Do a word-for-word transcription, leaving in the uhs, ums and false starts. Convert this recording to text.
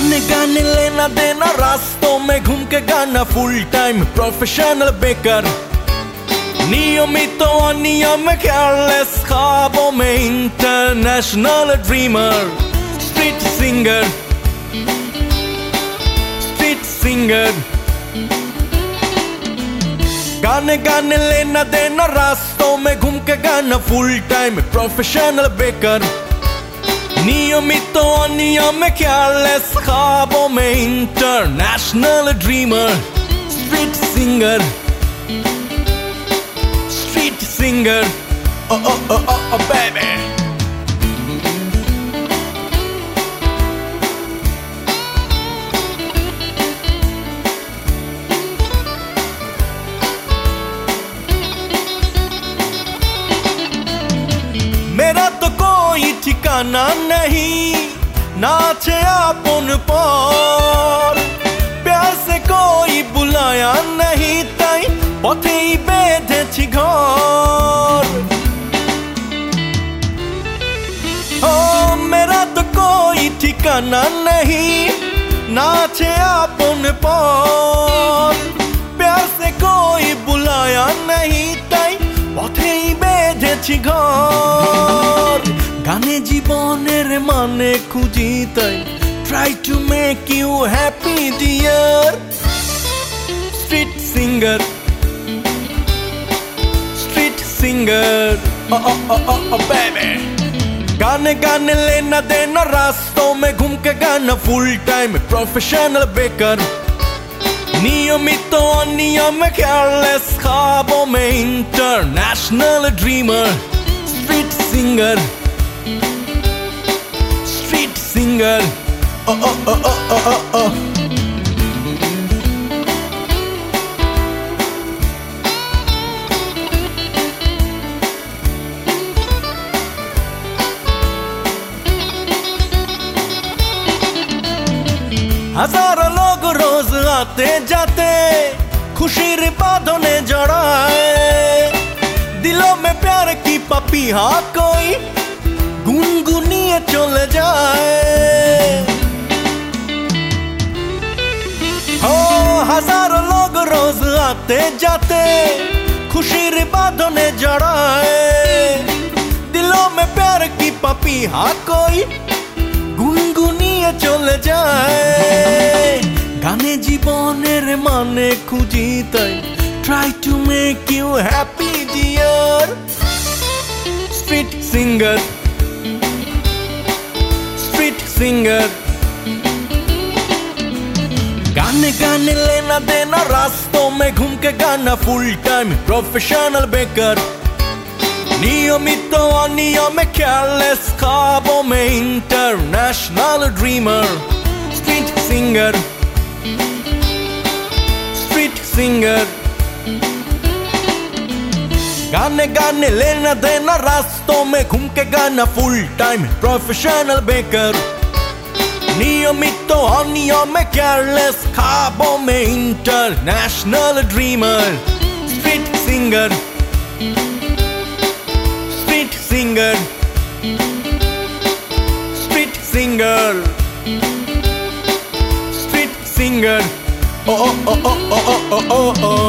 गाने गाने लेना देना रास्तों में घूम के गाना फुल टाइम प्रोफेशनल बेकर नियमित अनियम केयरलेस ख्वाबों में international dreamer street singer street singer गाने गाने लेना देना रास्तों में घूम के गाना फुल टाइम प्रोफेशनल बेकर नियमित अनियम केयरलेस ख्वाबों में international dreamer street singer street singer oh oh oh oh oh baby मेरा तो कोई ठिकाना नहीं नाचे अपन पर प्यार से कोई बुलाया नहीं ताई पथे ही बेधेछि घर ओ मेरा तो कोई ठिकाना नहीं नाचे अपन पर प्यार से कोई बुलाया नहीं ताई पथे ही बेधेछि घर गाने जीवनेर माने खुঁজি তাই try to make you happy dear street singer street singer oh oh oh oh, oh baby गाने गाने लेना देना रास्तों में घूम के गाना फुल टाइम प्रोफेशनल बेकर नियमित अनियम केयरलेस ख्वाबों में international dreamer street singer street singer oh oh oh oh oh oh हजारों लोग रोज आते जाते खुशीर बांधने जड़ाए दिलों में प्यार की पपीहा कोई गुनगुनिए चले जाए हो हजारों लोग रोज आते जाते खुशीर बांधने जड़ाए दिलों में प्यार की पपीहा कोई गुनगुनिए चले जाए गाने जीवनेर माने খুঁজি তাই try to make you happy dear street singer street singer गाने गाने लेना देना रास्तों में घूम के गाना फुल टाइम प्रोफेशनल बेकर नियमित अनियम केयरलेस ख्वाबों में international dreamer street singer street singer गाने गाने लेना देना रास्तों में घूम के गाना फुल टाइम प्रोफेशनल बेकर नियमित अनियम केयरलेस ख्वाबों में international dreamer street singer street singer street singer street singer oh oh oh oh oh oh ओ